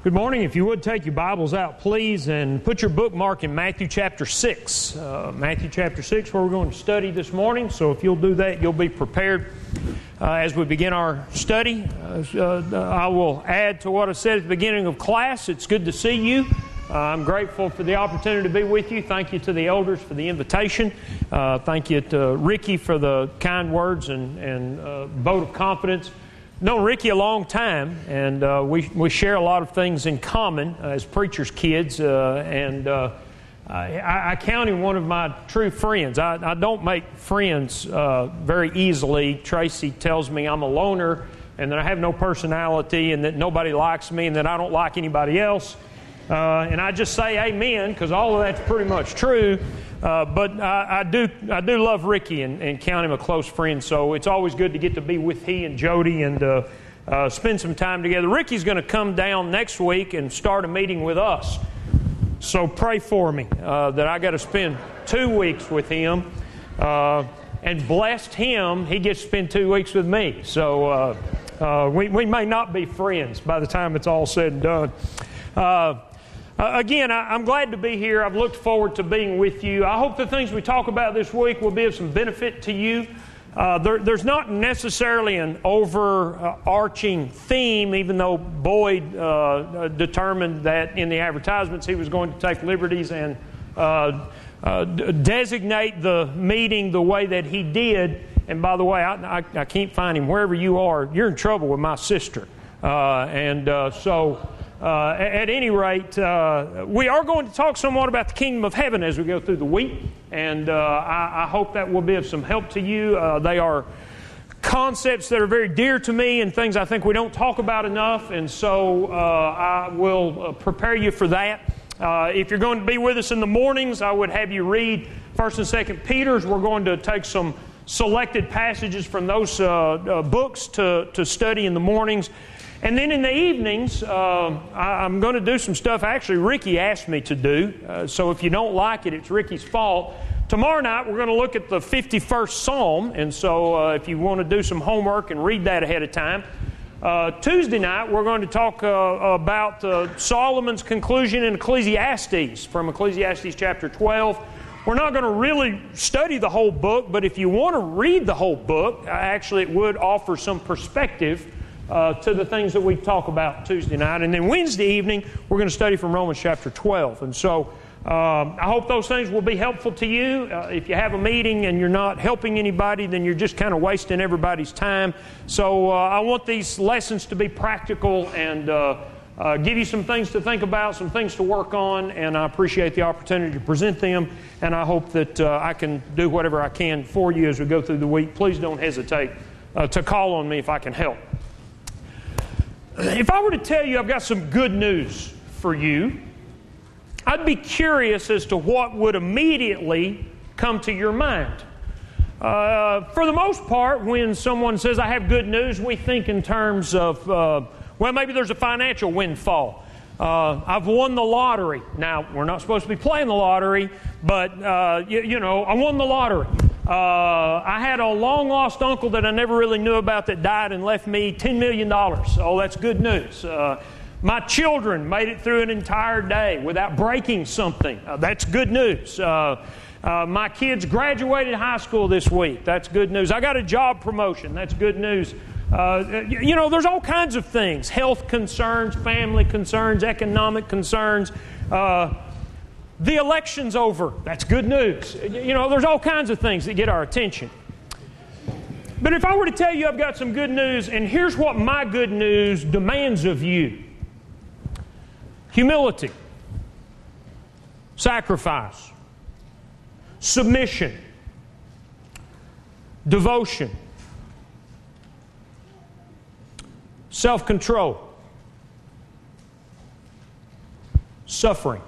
Good morning. If you would take your Bibles out, please, and put your bookmark in Matthew chapter 6. Matthew chapter 6, where we're going to study this morning. So if you'll do that, you'll be prepared as we begin our study. I will add to what I said at the beginning of class. It's good to see you. I'm grateful for the opportunity to be with you. Thank you to the elders for the invitation. Thank you to Ricky for the kind words and vote of confidence. Known Ricky a long time, and we share a lot of things in common as preachers' kids, and I count him one of my true friends. I don't make friends very easily. Tracy tells me I'm a loner, and that I have no personality, and that nobody likes me, and that I don't like anybody else. And I just say amen, because all of that's pretty much true. But I do love Ricky and count him a close friend, so it's always good to get to be with he and Jody and spend some time together. Ricky's going to come down next week and start a meeting with us. So pray for me that I got to spend 2 weeks with him. And blessed him, he gets to spend 2 weeks with me. So we may not be friends by the time it's all said and done. Again, I'm glad to be here. I've looked forward to being with you. I hope the things we talk about this week will be of some benefit to you. There's not necessarily an overarching theme, even though Boyd determined that in the advertisements he was going to take liberties and designate the meeting the way that he did. And by the way, I can't find him. Wherever you are, you're in trouble with my sister. At any rate, we are going to talk somewhat about the kingdom of heaven as we go through the week, and I hope that will be of some help to you. They are concepts that are very dear to me and things I think we don't talk about enough, and so I will prepare you for that. If you're going to be with us in the mornings, I would have you read 1st and 2nd Peter's. We're going to take some selected passages from those books to study in the mornings. And then in the evenings, I'm going to do some stuff actually Ricky asked me to do. So if you don't like it, it's Ricky's fault. Tomorrow night, we're going to look at the 51st Psalm. And so if you want to do some homework and read that ahead of time. Tuesday night, we're going to talk about Solomon's conclusion in Ecclesiastes, from Ecclesiastes chapter 12. We're not going to really study the whole book, but if you want to read the whole book, actually it would offer some perspective to the things that we talk about Tuesday night. And then Wednesday evening, we're going to study from Romans chapter 12. And so I hope those things will be helpful to you. If you have a meeting and you're not helping anybody, then you're just kind of wasting everybody's time. So I want these lessons to be practical and give you some things to think about, some things to work on, and I appreciate the opportunity to present them, and I hope that I can do whatever I can for you as we go through the week. Please don't hesitate to call on me if I can help. If I were to tell you I've got some good news for you, I'd be curious as to what would immediately come to your mind. For the most part, when someone says, I have good news, we think in terms of, well, maybe there's a financial windfall. I've won the lottery. Now, we're not supposed to be playing the lottery, but, I won the lottery. I had a long-lost uncle that I never really knew about that died and left me $10 million. Oh, that's good news. My children made it through an entire day without breaking something. That's good news. My kids graduated high school this week. That's good news. I got a job promotion. That's good news. There's all kinds of things. Health concerns, family concerns, economic concerns. The election's over. That's good news. There's all kinds of things that get our attention. But if I were to tell you I've got some good news, and here's what my good news demands of you. Humility. Sacrifice. Submission. Devotion. Self-control. Suffering.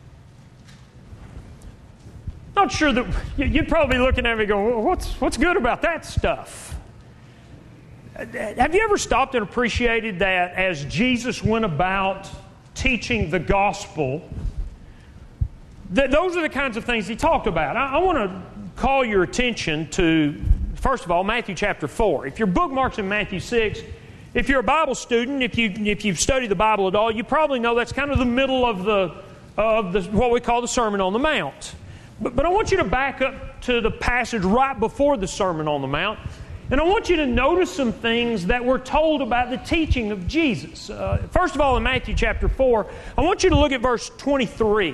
Not sure that you'd probably be looking at me going, well, what's good about that stuff? Have you ever stopped and appreciated that as Jesus went about teaching the gospel, that those are the kinds of things he talked about? I want to call your attention to, first of all, Matthew chapter 4. If your bookmark's in Matthew 6, If you're a Bible student, if you've studied the Bible at all, you probably know that's kind of the middle of the what we call the Sermon on the Mount. But I want you to back up to the passage right before the Sermon on the Mount, and I want you to notice some things that we're told about the teaching of Jesus. First of all, in Matthew chapter 4, I want you to look at verse 23.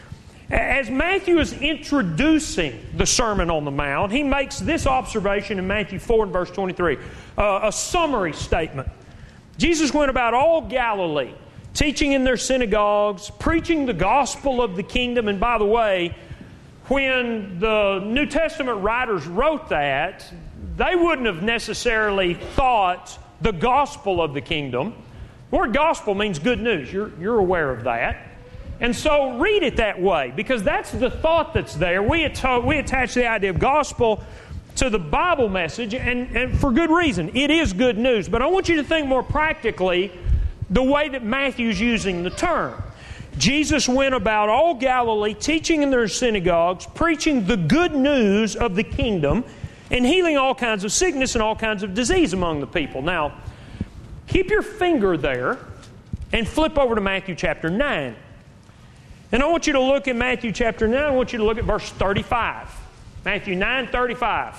As Matthew is introducing the Sermon on the Mount, he makes this observation in Matthew 4 and verse 23, a summary statement. Jesus went about all Galilee, teaching in their synagogues, preaching the gospel of the kingdom. And by the way, when the New Testament writers wrote that, they wouldn't have necessarily thought the gospel of the kingdom. The word gospel means good news. You're aware of that. And so read it that way, because that's the thought that's there. We attach the idea of gospel to the Bible message, and for good reason. It is good news. But I want you to think more practically the way that Matthew's using the term. Jesus went about all Galilee, teaching in their synagogues, preaching the good news of the kingdom, and healing all kinds of sickness and all kinds of disease among the people. Now, keep your finger there and flip over to Matthew chapter 9. And I want you to look at Matthew chapter 9. I want you to look at verse 35. Matthew 9:35.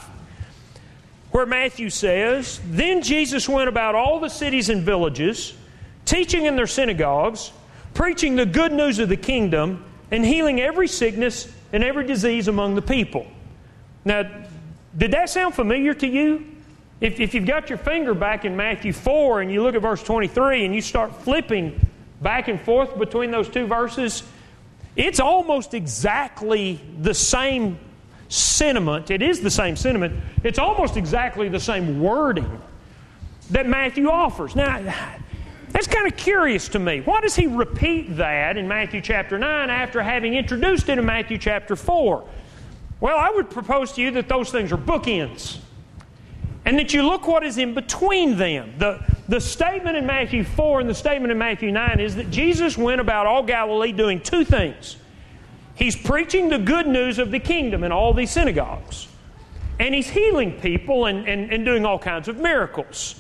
Where Matthew says, "Then Jesus went about all the cities and villages, teaching in their synagogues, preaching the good news of the kingdom, and healing every sickness and every disease among the people." Now, did that sound familiar to you? If you've got your finger back in Matthew 4 and you look at verse 23 and you start flipping back and forth between those two verses, it's almost exactly the same sentiment. It is the same sentiment. It's almost exactly the same wording that Matthew offers. Now, that's kind of curious to me. Why does he repeat that in Matthew chapter 9 after having introduced it in Matthew chapter 4? Well, I would propose to you that those things are bookends, and that you look what is in between them. The statement in Matthew 4 and the statement in Matthew 9 is that Jesus went about all Galilee doing two things. He's preaching the good news of the kingdom in all these synagogues, and He's healing people and doing all kinds of miracles.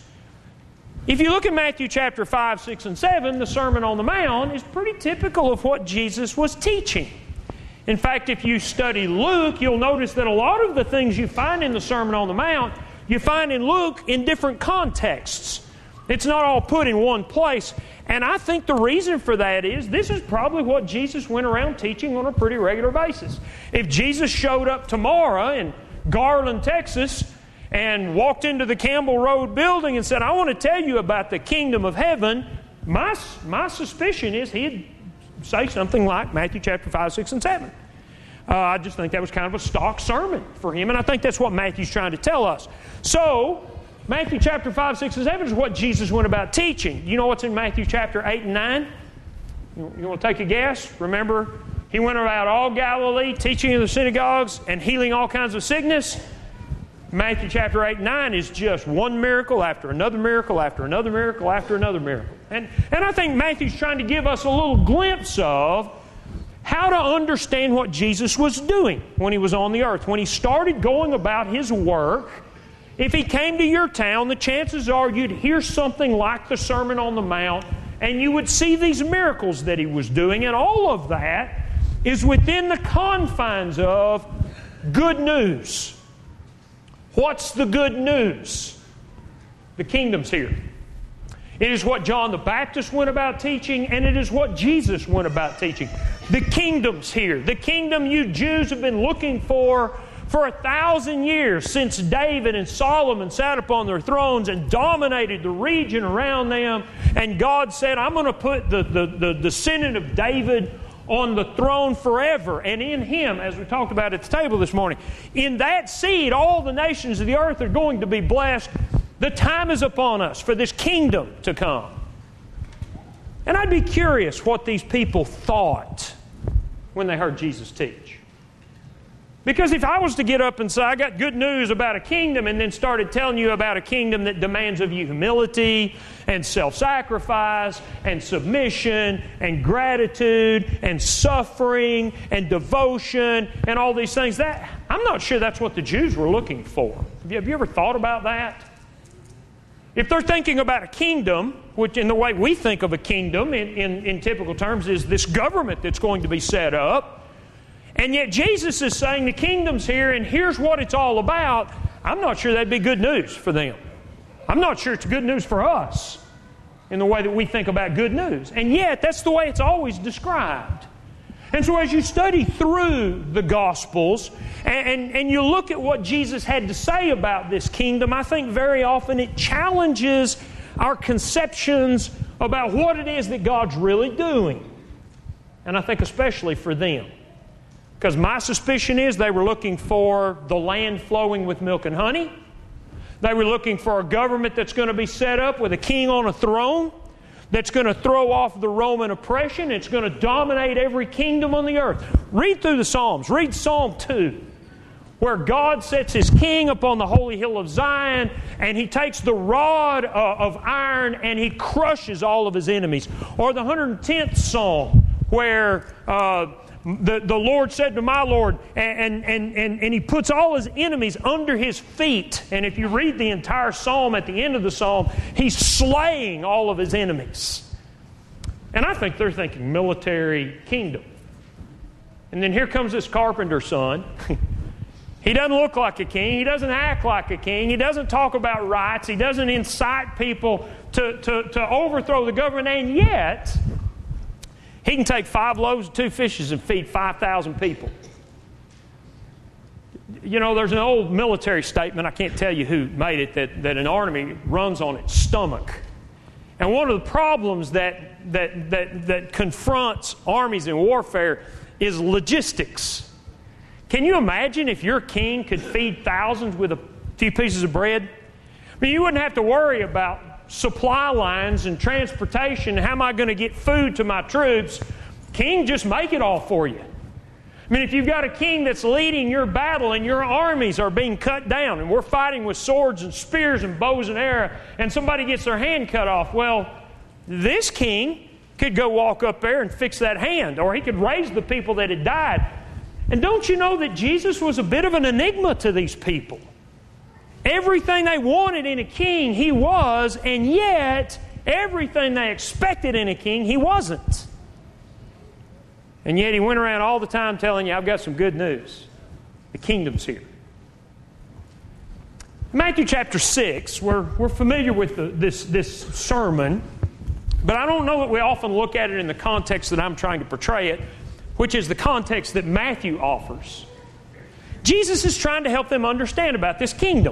If you look at Matthew chapter 5, 6, and 7, the Sermon on the Mount is pretty typical of what Jesus was teaching. In fact, if you study Luke, you'll notice that a lot of the things you find in the Sermon on the Mount, you find in Luke in different contexts. It's not all put in one place. And I think the reason for that is this is probably what Jesus went around teaching on a pretty regular basis. If Jesus showed up tomorrow in Garland, Texas, and walked into the Campbell Road building and said, "I want to tell you about the kingdom of heaven," my suspicion is he'd say something like Matthew chapter 5, 6, and 7. I just think that was kind of a stock sermon for him, and I think that's what Matthew's trying to tell us. So, Matthew chapter 5, 6, and 7 is what Jesus went about teaching. You know what's in Matthew chapter 8 and 9? You want to take a guess? Remember, He went about all Galilee, teaching in the synagogues and healing all kinds of sickness. Matthew chapter 8 and 9 is just one miracle after another miracle after another miracle after another miracle. And I think Matthew's trying to give us a little glimpse of how to understand what Jesus was doing when He was on the earth. When He started going about His work, if He came to your town, the chances are you'd hear something like the Sermon on the Mount, and you would see these miracles that He was doing, and all of that is within the confines of good news. What's the good news? The kingdom's here. It is what John the Baptist went about teaching, and it is what Jesus went about teaching. The kingdom's here. The kingdom you Jews have been looking for 1,000 years, since David and Solomon sat upon their thrones and dominated the region around them. And God said, "I'm going to put the descendant of David on the throne forever, and in Him," as we talked about at the table this morning, "in that seed all the nations of the earth are going to be blessed." The time is upon us for this kingdom to come. And I'd be curious what these people thought when they heard Jesus teach. Because if I was to get up and say, "I got good news about a kingdom," and then started telling you about a kingdom that demands of you humility and self-sacrifice and submission and gratitude and suffering and devotion and all these things, I'm not sure that's what the Jews were looking for. Have you ever thought about that? If they're thinking about a kingdom, which in the way we think of a kingdom in typical terms is this government that's going to be set up, and yet Jesus is saying the kingdom's here and here's what it's all about, I'm not sure that'd be good news for them. I'm not sure it's good news for us in the way that we think about good news. And yet, that's the way it's always described. And so as you study through the Gospels and you look at what Jesus had to say about this kingdom, I think very often it challenges our conceptions about what it is that God's really doing. And I think especially for them. Because my suspicion is they were looking for the land flowing with milk and honey. They were looking for a government that's going to be set up with a king on a throne, that's going to throw off the Roman oppression. It's going to dominate every kingdom on the earth. Read through the Psalms. Read Psalm 2, where God sets His king upon the holy hill of Zion, and He takes the rod of iron and He crushes all of His enemies. Or the 110th Psalm, where the Lord said to my Lord, and He puts all His enemies under His feet. And if you read the entire psalm, at the end of the psalm, He's slaying all of His enemies. And I think they're thinking military kingdom. And then here comes this carpenter's son. He doesn't look like a king. He doesn't act like a king. He doesn't talk about rights. He doesn't incite people to overthrow the government. And yet, He can take 5 loaves and 2 fishes and feed 5,000 people. You know, there's an old military statement, I can't tell you who made it, that an army runs on its stomach. And one of the problems that confronts armies in warfare is logistics. Can you imagine if your king could feed thousands with a few pieces of bread? I mean, you wouldn't have to worry about supply lines and transportation. How am I going to get food to my troops? King, just make it all for you. I mean, if you've got a king that's leading your battle and your armies are being cut down and we're fighting with swords and spears and bows and arrows and somebody gets their hand cut off, well, this king could go walk up there and fix that hand, or he could raise the people that had died. And don't you know that Jesus was a bit of an enigma to these people? Everything they wanted in a king, He was, and yet everything they expected in a king, He wasn't. And yet He went around all the time telling you, I've got some good news. The kingdom's here. Matthew chapter 6, we're familiar with this sermon, but I don't know that we often look at it in the context that I'm trying to portray it, which is the context that Matthew offers. Jesus is trying to help them understand about this kingdom.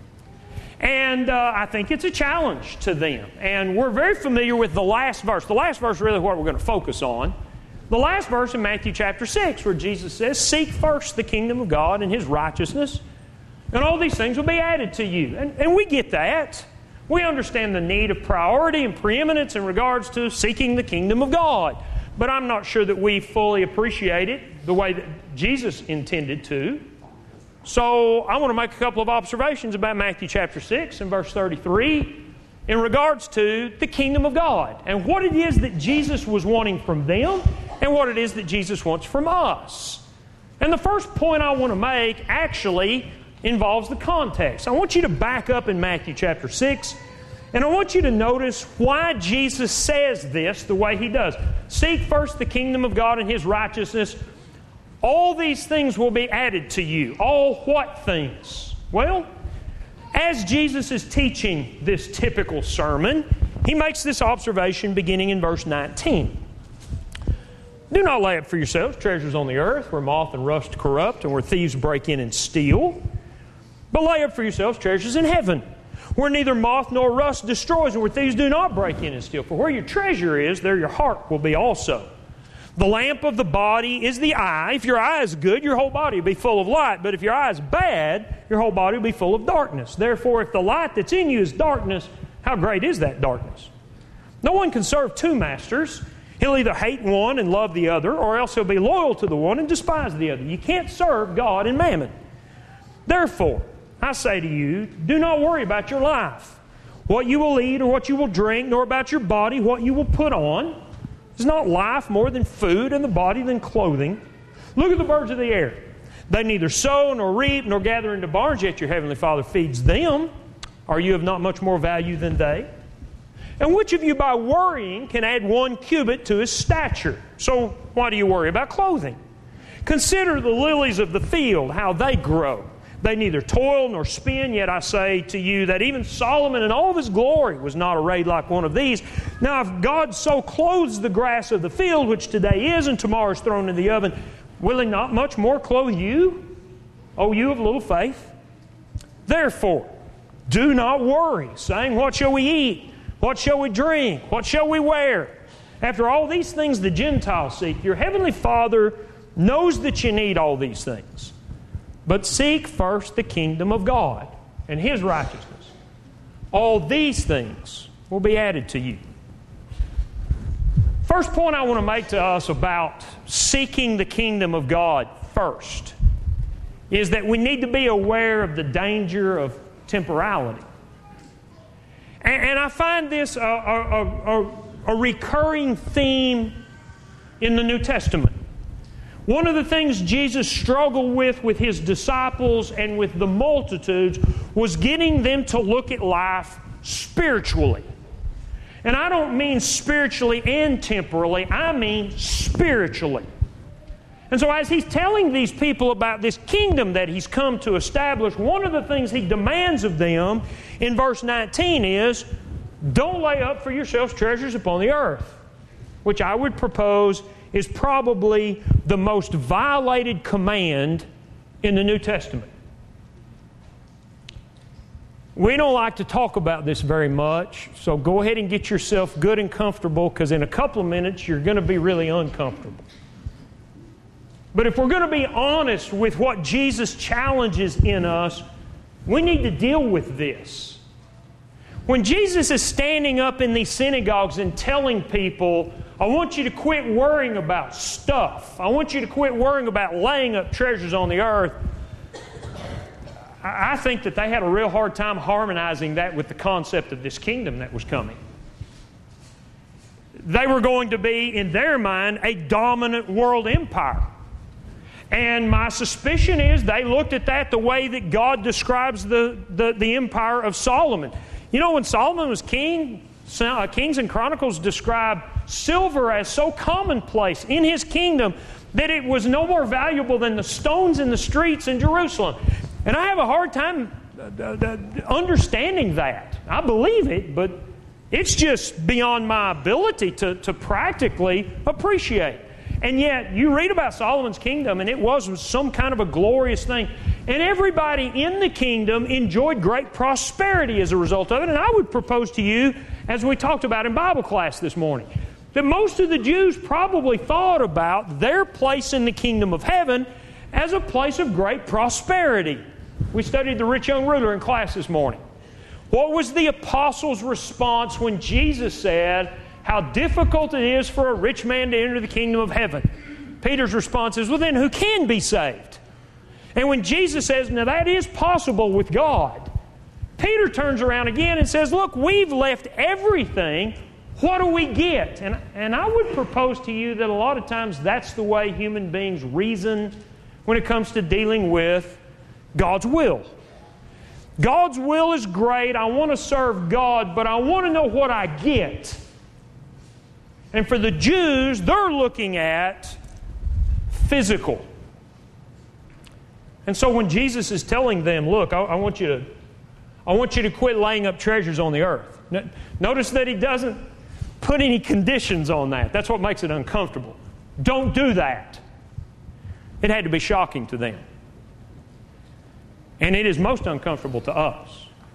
And I think it's a challenge to them. And we're very familiar with the last verse. The last verse is really what we're going to focus on. The last verse in Matthew chapter 6, where Jesus says, seek first the kingdom of God and His righteousness, and all these things will be added to you. And we get that. We understand the need of priority and preeminence in regards to seeking the kingdom of God. But I'm not sure that we fully appreciate it the way that Jesus intended to. So I want to make a couple of observations about Matthew chapter 6 and verse 33 in regards to the kingdom of God and what it is that Jesus was wanting from them and what it is that Jesus wants from us. And the first point I want to make actually involves the context. I want you to back up in Matthew chapter 6, and I want you to notice why Jesus says this the way He does. Seek first the kingdom of God and His righteousness. All these things will be added to you. All what things? Well, as Jesus is teaching this typical sermon, He makes this observation beginning in verse 19. Do not lay up for yourselves treasures on the earth, where moth and rust corrupt, and where thieves break in and steal. But lay up for yourselves treasures in heaven, where neither moth nor rust destroys, and where thieves do not break in and steal. For where your treasure is, there your heart will be also. The lamp of the body is the eye. If your eye is good, your whole body will be full of light. But if your eye is bad, your whole body will be full of darkness. Therefore, if the light that's in you is darkness, how great is that darkness? No one can serve 2 masters. He'll either hate one and love the other, or else he'll be loyal to the one and despise the other. You can't serve God and mammon. Therefore, I say to you, do not worry about your life, what you will eat or what you will drink, nor about your body, what you will put on. Is not life more than food, and the body than clothing? Look at the birds of the air. They neither sow nor reap nor gather into barns, yet your heavenly Father feeds them. Are you of not much more value than they? And which of you by worrying can add 1 cubit to his stature? So why do you worry about clothing? Consider the lilies of the field, how they grow. They neither toil nor spin, yet I say to you that even Solomon in all of his glory was not arrayed like one of these. Now if God so clothes the grass of the field, which today is and tomorrow is thrown in the oven, will He not much more clothe you, O you of little faith? Therefore, do not worry, saying, what shall we eat? What shall we drink? What shall we wear? After all these things the Gentiles seek, your heavenly Father knows that you need all these things. But seek first the kingdom of God and His righteousness. All these things will be added to you. First point I want to make to us about seeking the kingdom of God first is that we need to be aware of the danger of temporality. And I find this a recurring theme in the New Testament. One of the things Jesus struggled with His disciples and with the multitudes was getting them to look at life spiritually. And I don't mean spiritually and temporally, I mean spiritually. And so as He's telling these people about this kingdom that He's come to establish, one of the things He demands of them in verse 19 is, don't lay up for yourselves treasures upon the earth, which I would propose is probably the most violated command in the New Testament. We don't like to talk about this very much, so go ahead and get yourself good and comfortable, because in a couple of minutes you're going to be really uncomfortable. But if we're going to be honest with what Jesus challenges in us, we need to deal with this. When Jesus is standing up in these synagogues and telling people, I want you to quit worrying about stuff. I want you to quit worrying about laying up treasures on the earth. I think that they had a real hard time harmonizing that with the concept of this kingdom that was coming. They were going to be, in their mind, a dominant world empire. And my suspicion is they looked at that the way that God describes the empire of Solomon. You know, when Solomon was king, Kings and Chronicles describe silver as so commonplace in his kingdom that it was no more valuable than the stones in the streets in Jerusalem. And I have a hard time understanding that. I believe it, but it's just beyond my ability to practically appreciate. And yet, you read about Solomon's kingdom, and it was some kind of a glorious thing. And everybody in the kingdom enjoyed great prosperity as a result of it. And I would propose to you, as we talked about in Bible class this morning, that most of the Jews probably thought about their place in the kingdom of heaven as a place of great prosperity. We studied the rich young ruler in class this morning. What was the apostles' response when Jesus said how difficult it is for a rich man to enter the kingdom of heaven? Peter's response is, well then who can be saved? And when Jesus says, now that is possible with God, Peter turns around again and says, look, we've left everything. What do we get? And I would propose to you that a lot of times that's the way human beings reason when it comes to dealing with God's will. God's will is great. I want to serve God, but I want to know what I get. And for the Jews, they're looking at physical. And so when Jesus is telling them, look, I want you to quit laying up treasures on the earth. Notice that He doesn't put any conditions on that. That's what makes it uncomfortable. Don't do that. It had to be shocking to them. And it is most uncomfortable to us.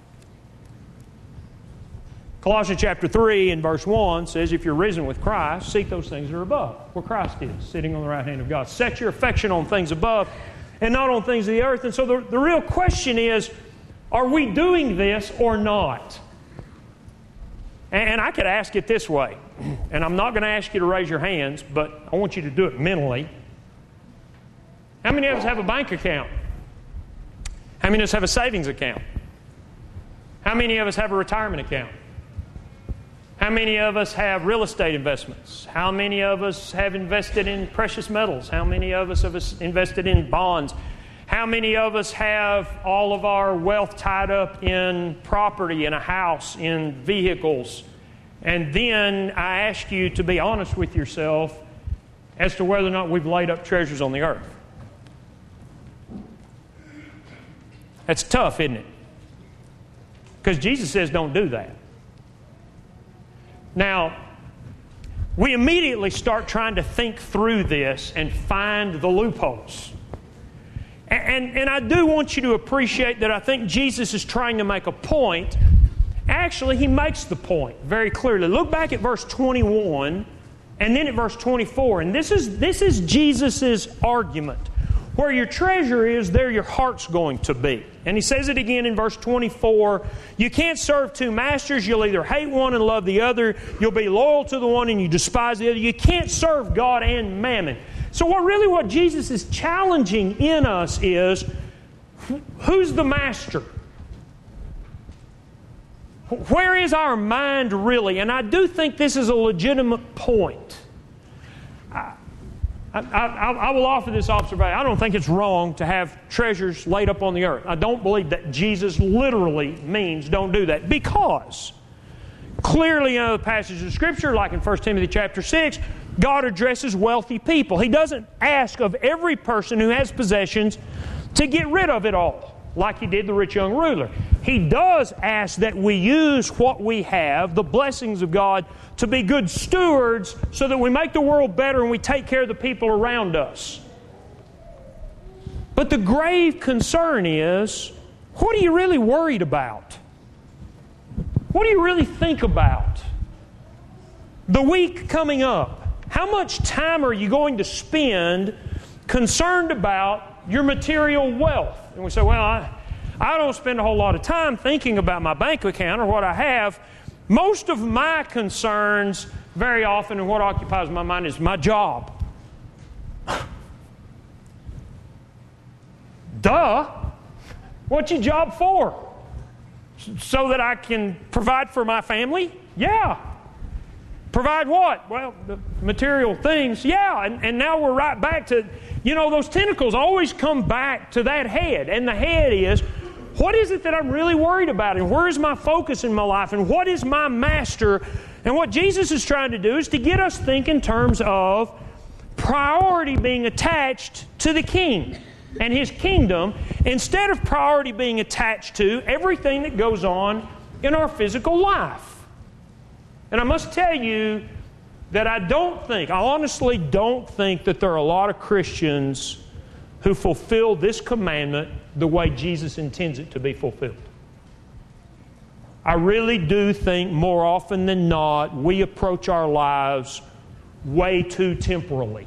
Colossians chapter 3 and verse 1 says, if you're risen with Christ, seek those things that are above, where Christ is, sitting on the right hand of God. Set your affection on things above and not on things of the earth. And so the real question is, are we doing this or not? And I could ask it this way, and I'm not going to ask you to raise your hands, but I want you to do it mentally. How many of us have a bank account? How many of us have a savings account? How many of us have a retirement account? How many of us have real estate investments? How many of us have invested in precious metals? How many of us have invested in bonds? How many of us have all of our wealth tied up in property, in a house, in vehicles? And then I ask you to be honest with yourself as to whether or not we've laid up treasures on the earth. That's tough, isn't it? Because Jesus says don't do that. Now, we immediately start trying to think through this and find the loopholes. And I do want you to appreciate that I think Jesus is trying to make a point. Actually, He makes the point very clearly. Look back at verse 21 and then at verse 24. And this is Jesus' argument. Where your treasure is, there your heart's going to be. And He says it again in verse 24. You can't serve two masters. You'll either hate one and love the other. You'll be loyal to the one and you despise the other. You can't serve God and mammon. So what Jesus is challenging in us is, who's the master? Where is our mind really? And I do think this is a legitimate point. I will offer this observation. I don't think it's wrong to have treasures laid up on the earth. I don't believe that Jesus literally means don't do that. Because clearly in other passages of Scripture, like in 1 Timothy chapter 6, God addresses wealthy people. He doesn't ask of every person who has possessions to get rid of it all, like He did the rich young ruler. He does ask that we use what we have, the blessings of God, to be good stewards so that we make the world better and we take care of the people around us. But the grave concern is, what are you really worried about? What do you really think about? The week coming up, how much time are you going to spend concerned about your material wealth? And we say, well, I don't spend a whole lot of time thinking about my bank account or what I have. Most of my concerns, very often, and what occupies my mind is my job. Duh! What's your job for? So that I can provide for my family? Yeah. Provide what? Well, the material things. Yeah. And now we're right back to, those tentacles always come back to that head. And the head is, what is it that I'm really worried about? And where is my focus in my life? And what is my master? And what Jesus is trying to do is to get us think in terms of priority being attached to the King and His kingdom, instead of priority being attached to everything that goes on in our physical life. And I must tell you that I honestly don't think that there are a lot of Christians who fulfill this commandment the way Jesus intends it to be fulfilled. I really do think more often than not we approach our lives way too temporally.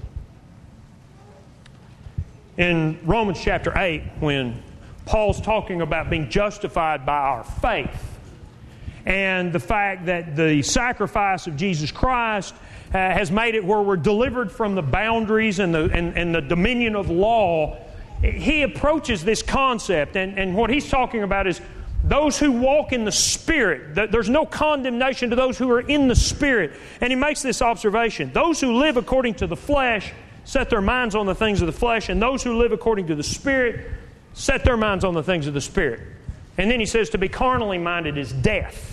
In Romans chapter 8, when Paul's talking about being justified by our faith, and the fact that the sacrifice of Jesus Christ has made it where we're delivered from the boundaries and the dominion of law, he approaches this concept. And what he's talking about is those who walk in the Spirit. There's no condemnation to those who are in the Spirit. And he makes this observation. Those who live according to the flesh set their minds on the things of the flesh, and those who live according to the Spirit set their minds on the things of the Spirit. And then he says to be carnally minded is death.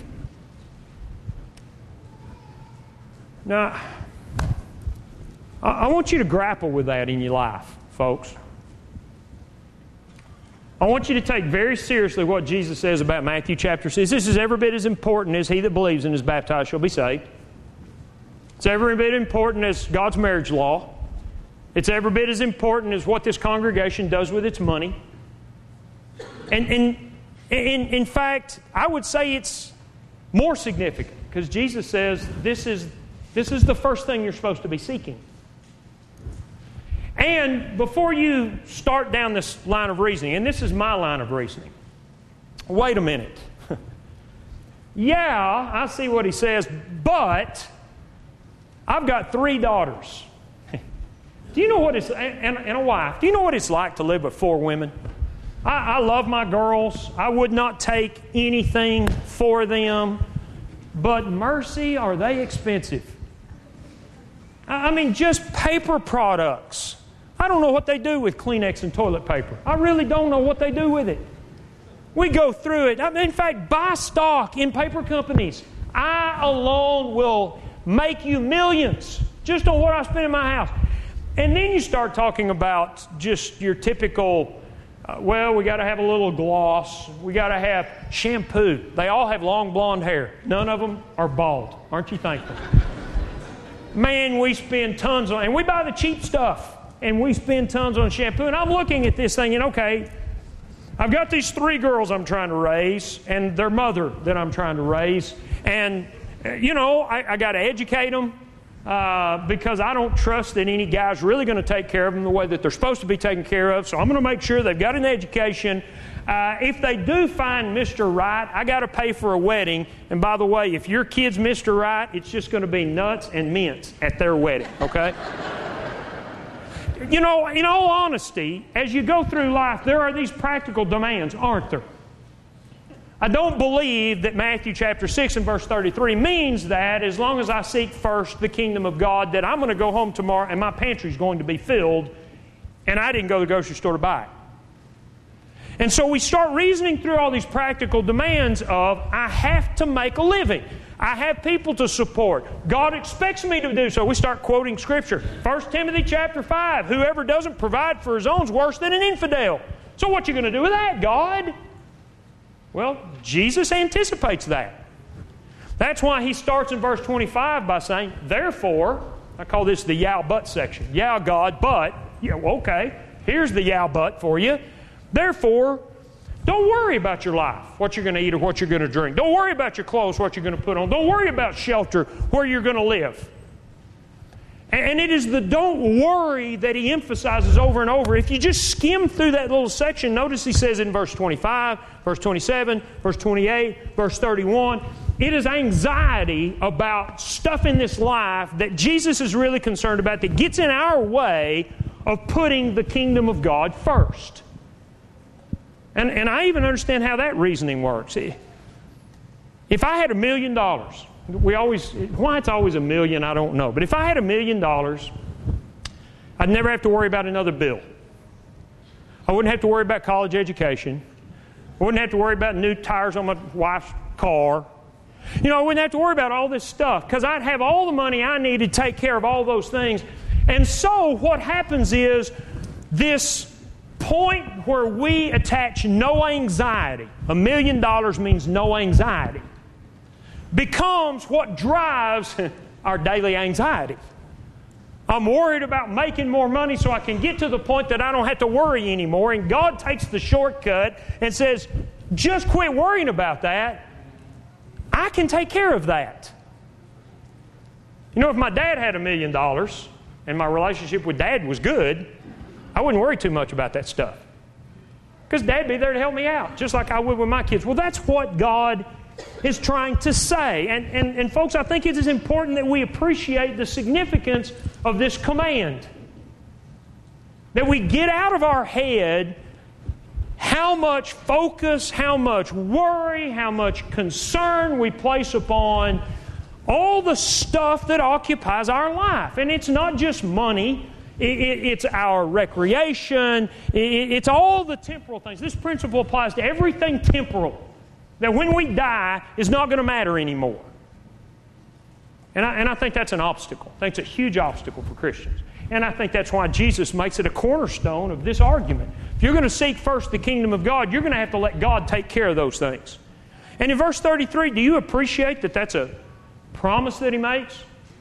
Now, I want you to grapple with that in your life, folks. I want you to take very seriously what Jesus says about Matthew chapter 6. This is every bit as important as he that believes and is baptized shall be saved. It's every bit important as God's marriage law. It's every bit as important as what this congregation does with its money. And in fact, I would say it's more significant because Jesus says this is the first thing you're supposed to be seeking. And before you start down this line of reasoning, and this is my line of reasoning, wait a minute. Yeah, I see what he says, but I've got 3 daughters. Do you know what it's, and a wife, do you know what it's like to live with 4 women? I love my girls. I would not take anything for them, but mercy, are they expensive. I mean, just paper products. I don't know what they do with Kleenex and toilet paper. I really don't know what they do with it. We go through it. In fact, buy stock in paper companies. I alone will make you millions just on what I spend in my house. And then you start talking about just your typical, we got to have a little gloss. We got to have shampoo. They all have long blonde hair. None of them are bald. Aren't you thankful? Man, we spend tons on, and we buy the cheap stuff, and we spend tons on shampoo. And I'm looking at this thinking, okay, I've got these 3 girls I'm trying to raise, and their mother that I'm trying to raise. And, I got to educate them because I don't trust that any guy's really going to take care of them the way that they're supposed to be taken care of. So I'm going to make sure they've got an education. If they do find Mr. Right, I got to pay for a wedding. And by the way, if your kid's Mr. Right, it's just going to be nuts and mints at their wedding, okay? In all honesty, as you go through life, there are these practical demands, aren't there? I don't believe that Matthew chapter 6 and verse 33 means that as long as I seek first the kingdom of God, that I'm going to go home tomorrow and my pantry's going to be filled and I didn't go to the grocery store to buy it. And so we start reasoning through all these practical demands of, I have to make a living. I have people to support. God expects me to do so. We start quoting Scripture. 1 Timothy chapter 5, whoever doesn't provide for his own is worse than an infidel. So what you going to do with that, God? Well, Jesus anticipates that. That's why he starts in verse 25 by saying, therefore, I call this the yeah, but section. Yeah, God, but. Yeah, okay, here's the yeah, but for you. Therefore, don't worry about your life, what you're going to eat or what you're going to drink. Don't worry about your clothes, what you're going to put on. Don't worry about shelter, where you're going to live. And it is the don't worry that he emphasizes over and over. If you just skim through that little section, notice he says in verse 25, verse 27, verse 28, verse 31, it is anxiety about stuff in this life that Jesus is really concerned about that gets in our way of putting the kingdom of God first. And I even understand how that reasoning works. If I had $1 million, why it's always $1 million, I don't know. But if I had $1 million, I'd never have to worry about another bill. I wouldn't have to worry about college education. I wouldn't have to worry about new tires on my wife's car. I wouldn't have to worry about all this stuff because I'd have all the money I need to take care of all those things. And so what happens is this point where we attach no anxiety, $1 million means no anxiety, becomes what drives our daily anxiety. I'm worried about making more money so I can get to the point that I don't have to worry anymore. And God takes the shortcut and says, just quit worrying about that. I can take care of that. If my dad had $1 million and my relationship with Dad was good, I wouldn't worry too much about that stuff. Because Dad'd be there to help me out, just like I would with my kids. Well, that's what God is trying to say. And folks, I think it is important that we appreciate the significance of this command. That we get out of our head how much focus, how much worry, how much concern we place upon all the stuff that occupies our life. And it's not just money. It's our recreation. It's all the temporal things. This principle applies to everything temporal. That when we die is not going to matter anymore. And I think that's an obstacle. I think it's a huge obstacle for Christians. And I think that's why Jesus makes it a cornerstone of this argument. If you're going to seek first the kingdom of God, you're going to have to let God take care of those things. And in verse 33, do you appreciate that that's a promise that he makes?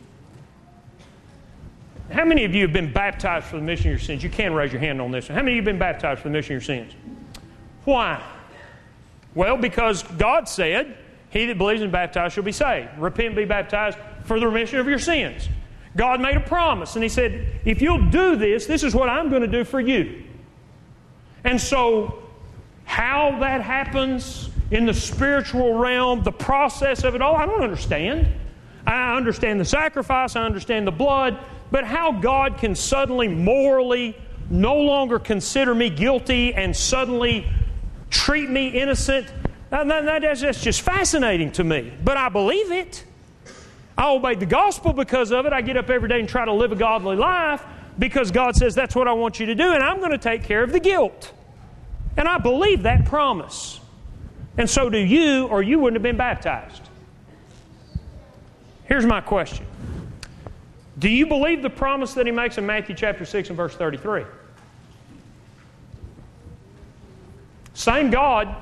How many of you have been baptized for the remission of your sins? You can raise your hand on this one. How many of you have been baptized for the remission of your sins? Why? Well, because God said, he that believes and is baptized shall be saved. Repent and be baptized for the remission of your sins. God made a promise, and he said, if you'll do this, this is what I'm going to do for you. And so, how that happens in the spiritual realm, the process of it all, I don't understand. I understand the sacrifice, I understand the blood, but how God can suddenly morally no longer consider me guilty and suddenly treat me innocent, that's just fascinating to me. But I believe it. I obey the gospel because of it. I get up every day and try to live a godly life because God says that's what I want you to do, and I'm going to take care of the guilt. And I believe that promise. And so do you, or you wouldn't have been baptized. Here's my question. Do you believe the promise that He makes in Matthew chapter 6 and verse 33? Same God,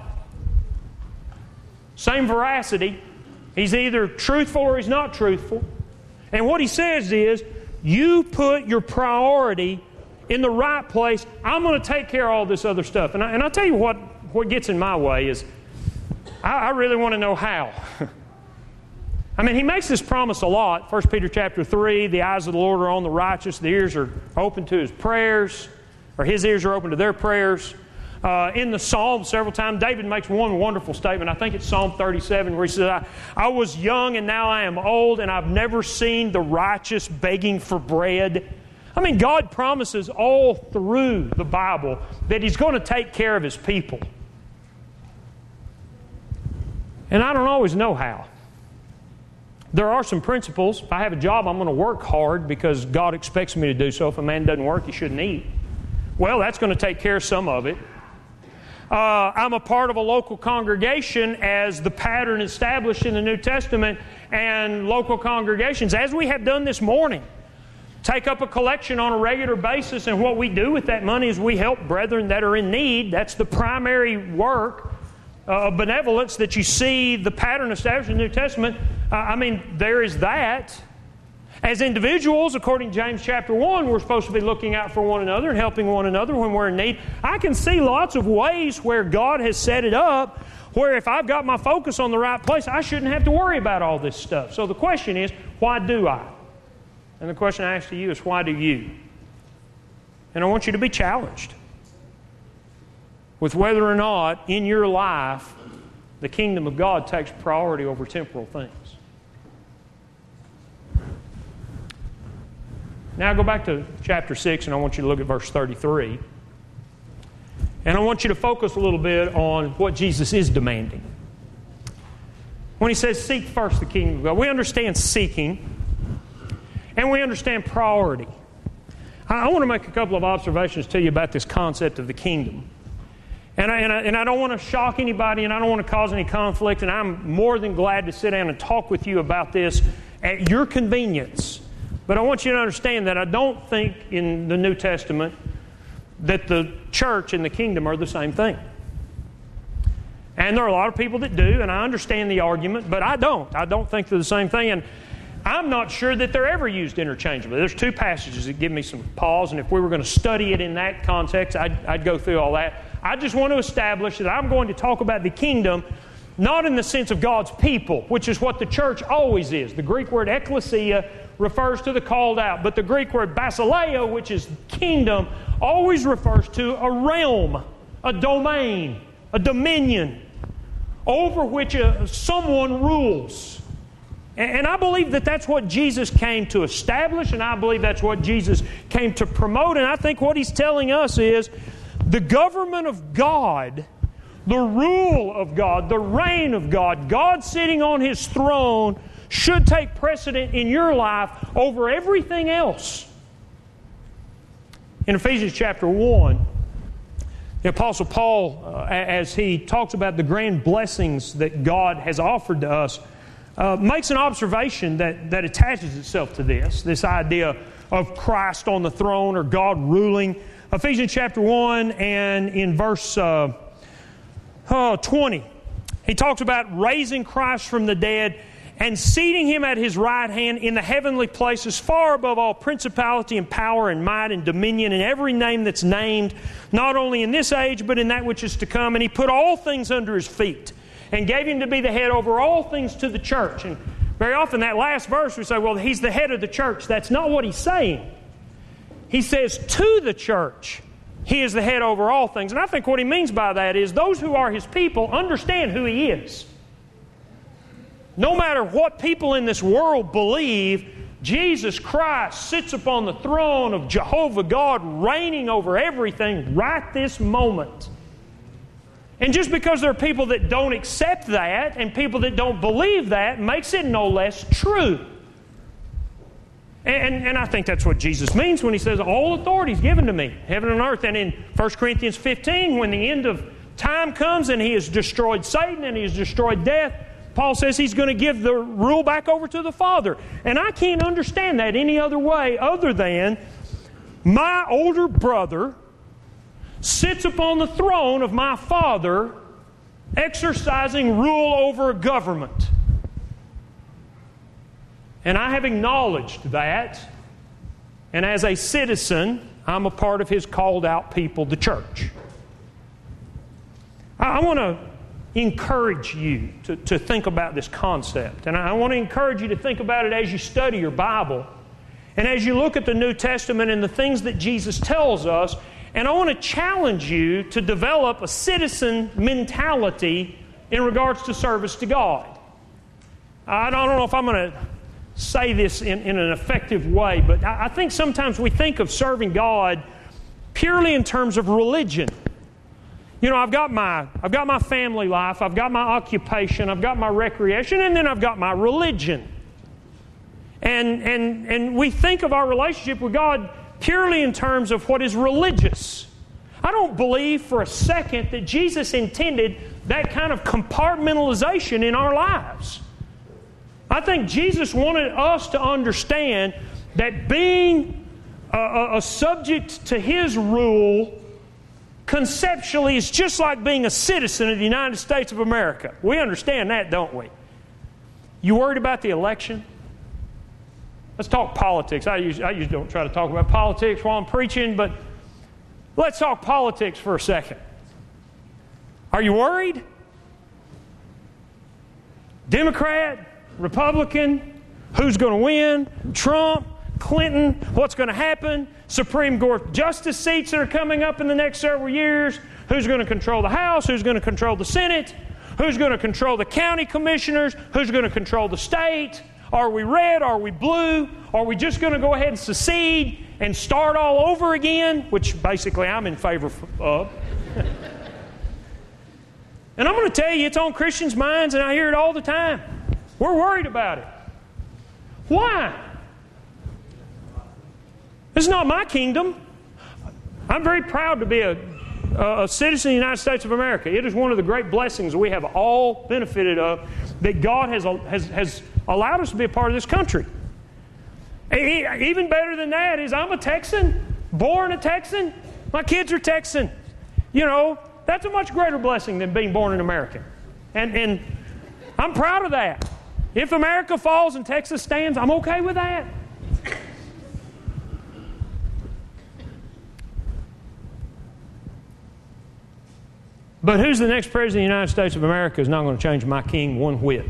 same veracity. He's either truthful or He's not truthful. And what He says is, you put your priority in the right place. I'm going to take care of all this other stuff. And I'll tell you what gets in my way is, I really want to know how. I mean, He makes this promise a lot. 1 Peter chapter 3, the eyes of the Lord are on the righteous. The ears are open to His prayers, or His ears are open to their prayers. In the Psalm several times, David makes one wonderful statement. I think it's Psalm 37 where he says, I was young and now I am old and I've never seen the righteous begging for bread. I mean, God promises all through the Bible that He's going to take care of His people. And I don't always know how. There are some principles. If I have a job, I'm going to work hard because God expects me to do so. If a man doesn't work, he shouldn't eat. Well, that's going to take care of some of it. I'm a part of a local congregation as the pattern established in the New Testament, and local congregations, as we have done this morning, take up a collection on a regular basis, and what we do with that money is we help brethren that are in need. That's the primary work of benevolence that you see the pattern established in the New Testament. There is that. As individuals, according to James chapter 1, we're supposed to be looking out for one another and helping one another when we're in need. I can see lots of ways where God has set it up where if I've got my focus on the right place, I shouldn't have to worry about all this stuff. So the question is, why do I? And the question I ask to you is, why do you? And I want you to be challenged with whether or not in your life the kingdom of God takes priority over temporal things. Now go back to chapter 6 and I want you to look at verse 33. And I want you to focus a little bit on what Jesus is demanding. When He says, seek first the kingdom of God, we understand seeking and we understand priority. I want to make a couple of observations to you about this concept of the kingdom. And I don't want to shock anybody and I don't want to cause any conflict, and I'm more than glad to sit down and talk with you about this at your convenience. But I want you to understand that I don't think in the New Testament that the church and the kingdom are the same thing. And there are a lot of people that do, and I understand the argument, but I don't. I don't think they're the same thing, and I'm not sure that they're ever used interchangeably. There's two passages that give me some pause, and if we were going to study it in that context, I'd go through all that. I just want to establish that I'm going to talk about the kingdom not in the sense of God's people, which is what the church always is. The Greek word ekklesia refers to the called out, but the Greek word basileia, which is kingdom, always refers to a realm, a domain, a dominion over which someone rules. And I believe that that's what Jesus came to establish, and I believe that's what Jesus came to promote. And I think what He's telling us is the government of God, the rule of God, the reign of God, God sitting on His throne should take precedent in your life over everything else. In Ephesians chapter 1, the Apostle Paul, as he talks about the grand blessings that God has offered to us, makes an observation that attaches itself to this idea of Christ on the throne or God ruling. Ephesians chapter 1 and in verse 20, he talks about raising Christ from the dead and seating Him at His right hand in the heavenly places, far above all principality and power and might and dominion and every name that's named, not only in this age but in that which is to come. And He put all things under His feet and gave Him to be the head over all things to the church. And very often that last verse we say, well, He's the head of the church. That's not what He's saying. He says to the church, He is the head over all things. And I think what He means by that is those who are His people understand who He is. No matter what people in this world believe, Jesus Christ sits upon the throne of Jehovah God, reigning over everything right this moment. And just because there are people that don't accept that and people that don't believe that makes it no less true. And I think that's what Jesus means when He says, all authority is given to me, heaven and earth. And in 1 Corinthians 15, when the end of time comes and He has destroyed Satan and He has destroyed death, Paul says He's going to give the rule back over to the Father. And I can't understand that any other way other than my older brother sits upon the throne of my father, exercising rule over a government. And I have acknowledged that. And as a citizen, I'm a part of His called out people, the church. I want to encourage you to think about this concept. And I want to encourage you to think about it as you study your Bible and as you look at the New Testament and the things that Jesus tells us. And I want to challenge you to develop a citizen mentality in regards to service to God. I don't know if I'm going to say this in an effective way, but I think sometimes we think of serving God purely in terms of religion. You know, I've got my family life, I've got my occupation, I've got my recreation, and then I've got my religion. And we think of our relationship with God purely in terms of what is religious. I don't believe for a second that Jesus intended that kind of compartmentalization in our lives. I think Jesus wanted us to understand that being a subject to His rule conceptually is just like being a citizen of the United States of America. We understand that, don't we? You worried about the election? Let's talk politics. I usually don't try to talk about politics while I'm preaching, but let's talk politics for a second. Are you worried? Democrat? Republican? Who's going to win? Trump? Clinton? What's going to happen? Supreme Court justice seats that are coming up in the next several years? Who's going to control the House? Who's going to control the Senate? Who's going to control the county commissioners? Who's going to control the state? Are we red? Are we blue? Are we just going to go ahead and secede and start all over again? Which basically I'm in favor of. And I'm going to tell you, it's on Christians' minds, and I hear it all the time. We're worried about it. Why? This is not my kingdom. I'm very proud to be a citizen of the United States of America. It is one of the great blessings we have all benefited of, that God has allowed us to be a part of this country. Even better than that is I'm a Texan, born a Texan. My kids are Texan. You know, that's a much greater blessing than being born an American. And I'm proud of that. If America falls and Texas stands, I'm okay with that. But who's the next president of the United States of America is not going to change my king one whit.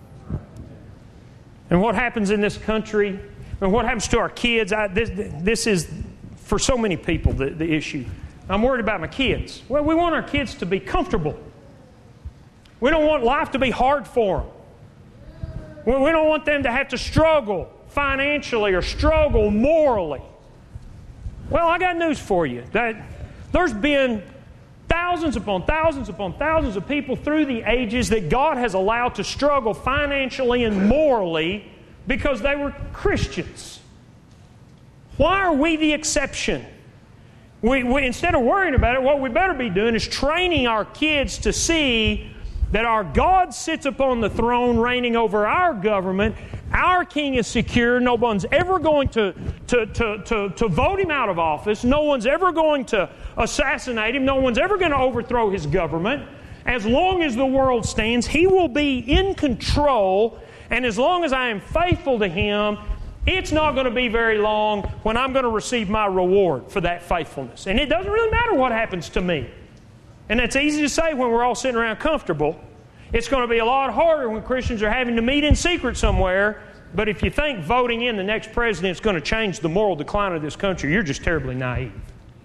And what happens in this country, and what happens to our kids, this is, for so many people, the issue. I'm worried about my kids. Well, we want our kids to be comfortable. We don't want life to be hard for them. We don't want them to have to struggle financially or struggle morally. Well, I got news for you. That there's been thousands upon thousands upon thousands of people through the ages that God has allowed to struggle financially and morally because they were Christians. Why are we the exception? We instead of worrying about it, what we better be doing is training our kids to see that our God sits upon the throne reigning over our government. Our king is secure. No one's ever going to vote him out of office. No one's ever going to assassinate him. No one's ever going to overthrow his government. As long as the world stands, he will be in control. And as long as I am faithful to him, it's not going to be very long when I'm going to receive my reward for that faithfulness. And it doesn't really matter what happens to me. And it's easy to say when we're all sitting around comfortable. It's going to be a lot harder when Christians are having to meet in secret somewhere. But if you think voting in the next president is going to change the moral decline of this country, you're just terribly naive.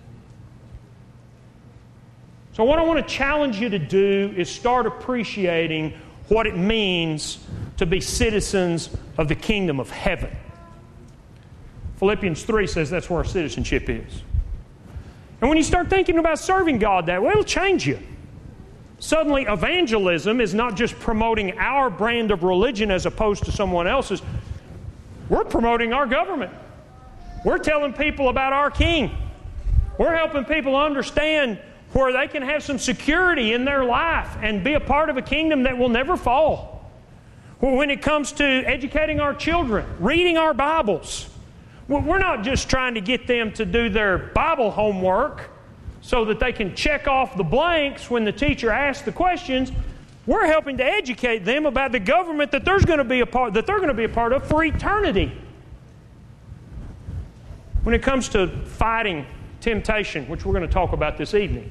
So what I want to challenge you to do is start appreciating what it means to be citizens of the kingdom of heaven. Philippians 3 says that's where our citizenship is. And when you start thinking about serving God that way, it'll change you. Suddenly, evangelism is not just promoting our brand of religion as opposed to someone else's. We're promoting our government. We're telling people about our King. We're helping people understand where they can have some security in their life and be a part of a kingdom that will never fall. When it comes to educating our children, reading our Bibles, we're not just trying to get them to do their Bible homework so that they can check off the blanks when the teacher asks the questions. We're helping to educate them about the government that they're going to be a part of for eternity. When it comes to fighting temptation, which we're going to talk about this evening,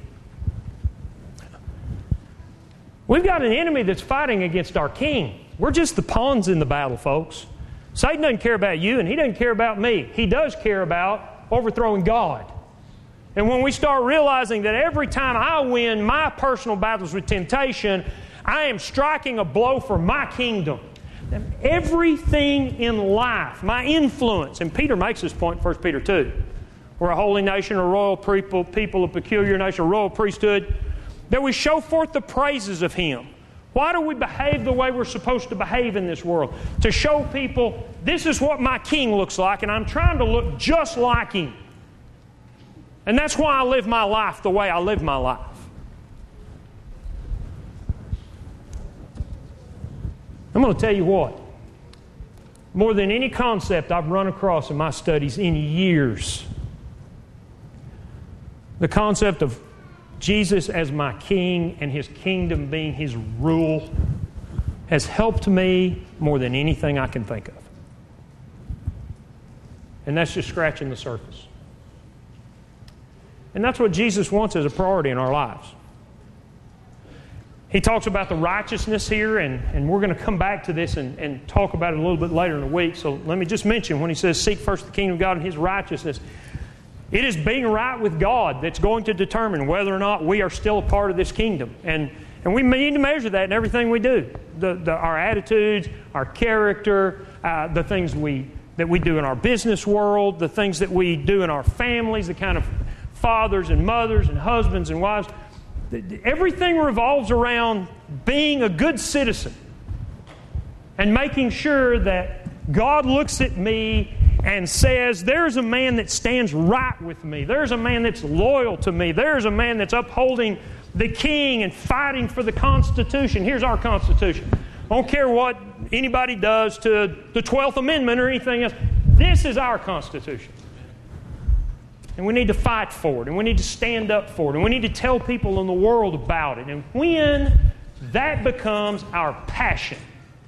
we've got an enemy that's fighting against our King. We're just the pawns in the battle, folks. Satan doesn't care about you, and he doesn't care about me. He does care about overthrowing God. And when we start realizing that every time I win my personal battles with temptation, I am striking a blow for my kingdom. Everything in life, my influence, and Peter makes this point in 1 Peter 2. We're a holy nation, a royal people, a peculiar nation, a royal priesthood, that we show forth the praises of Him. Why do we behave the way we're supposed to behave in this world? To show people, this is what my King looks like, and I'm trying to look just like Him. And that's why I live my life the way I live my life. I'm going to tell you what. More than any concept I've run across in my studies in years, the concept of Jesus as my King and His kingdom being His rule has helped me more than anything I can think of. And that's just scratching the surface. And that's what Jesus wants as a priority in our lives. He talks about the righteousness here, and we're going to come back to this and talk about it a little bit later in the week. So let me just mention when He says, seek first the kingdom of God and His righteousness, it is being right with God that's going to determine whether or not we are still a part of this kingdom. And we need to measure that in everything we do. Our attitudes, our character, the things that we do in our business world, the things that we do in our families, the kind of fathers and mothers and husbands and wives. Everything revolves around being a good citizen and making sure that God looks at me and says, there's a man that stands right with me. There's a man that's loyal to me. There's a man that's upholding the King and fighting for the Constitution. Here's our Constitution. I don't care what anybody does to the 12th Amendment or anything else. This is our Constitution. And we need to fight for it. And we need to stand up for it. And we need to tell people in the world about it. And when that becomes our passion,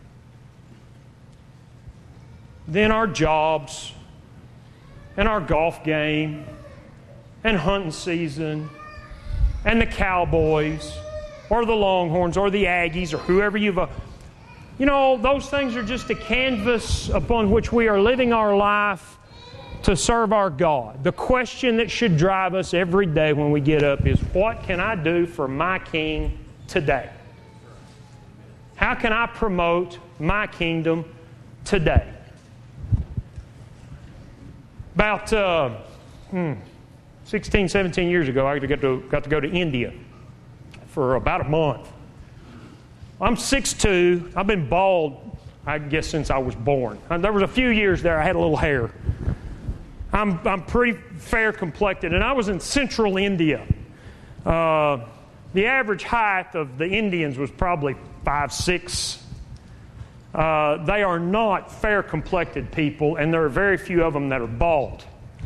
then our jobs and our golf game and hunting season and the Cowboys or the Longhorns or the Aggies or whoever those things are just a canvas upon which we are living our life to serve our God. The question that should drive us every day when we get up is, what can I do for my King today? How can I promote my kingdom today? About 16, 17 years ago, I got to go to India for about a month. I'm 6'2". I've been bald, I guess, since I was born. There was a few years there I had a little hair. I'm pretty fair complected, and I was in central India. The average height of the Indians was probably 5'6". They are not fair complected people, and there are very few of them that are bald.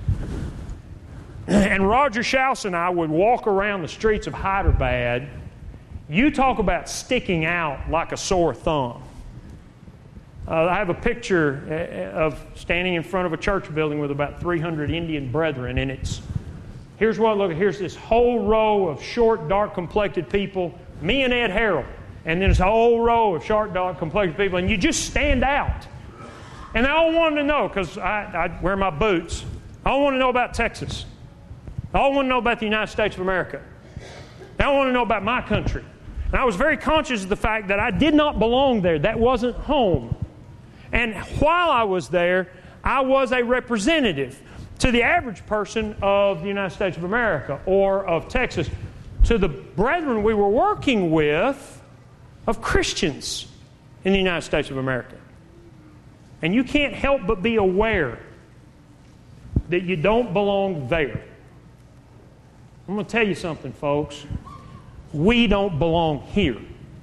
And Roger Schaus and I would walk around the streets of Hyderabad. You talk about sticking out like a sore thumb. I have a picture of standing in front of a church building with about 300 Indian brethren, and here's this whole row of short, dark-complected people, me and Ed Harrell, and then this whole row of short, dark-complected people, and you just stand out. And they all wanted to know, because I wear my boots, I all want to know about Texas. I all want to know about the United States of America. I want to know about my country. And I was very conscious of the fact that I did not belong there. That wasn't home. And while I was there, I was a representative to the average person of the United States of America or of Texas, to the brethren we were working with of Christians in the United States of America. And you can't help but be aware that you don't belong there. I'm going to tell you something, folks. We don't belong here.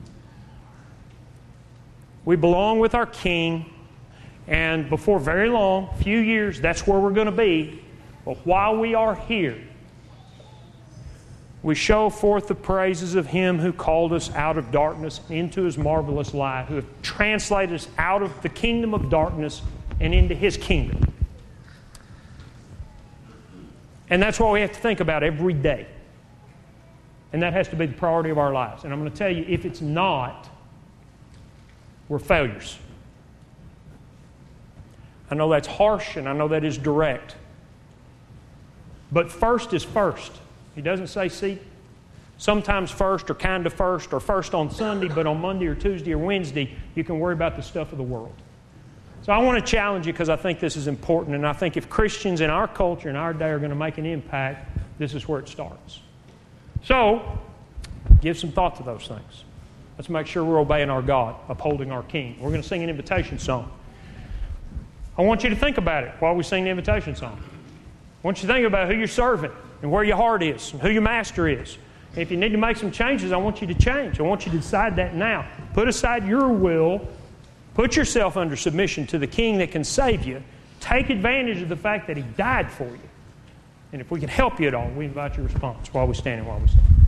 We belong with our King, and before very long, a few years, that's where we're going to be. But while we are here, we show forth the praises of Him who called us out of darkness into His marvelous light, who have translated us out of the kingdom of darkness and into His kingdom. And that's what we have to think about every day. And that has to be the priority of our lives. And I'm going to tell you, if it's not, we're failures. I know that's harsh and I know that is direct. But first is first. He doesn't say, see, sometimes first or kind of first or first on Sunday, but on Monday or Tuesday or Wednesday, you can worry about the stuff of the world. So I want to challenge you because I think this is important, and I think if Christians in our culture, in our day, are going to make an impact, this is where it starts. So, give some thought to those things. Let's make sure we're obeying our God, upholding our King. We're going to sing an invitation song. I want you to think about it while we sing the invitation song. I want you to think about who you're serving and where your heart is and who your master is. And if you need to make some changes, I want you to change. I want you to decide that now. Put aside your will. Put yourself under submission to the King that can save you. Take advantage of the fact that He died for you. And if we can help you at all, we invite your response while we stand and while we sing.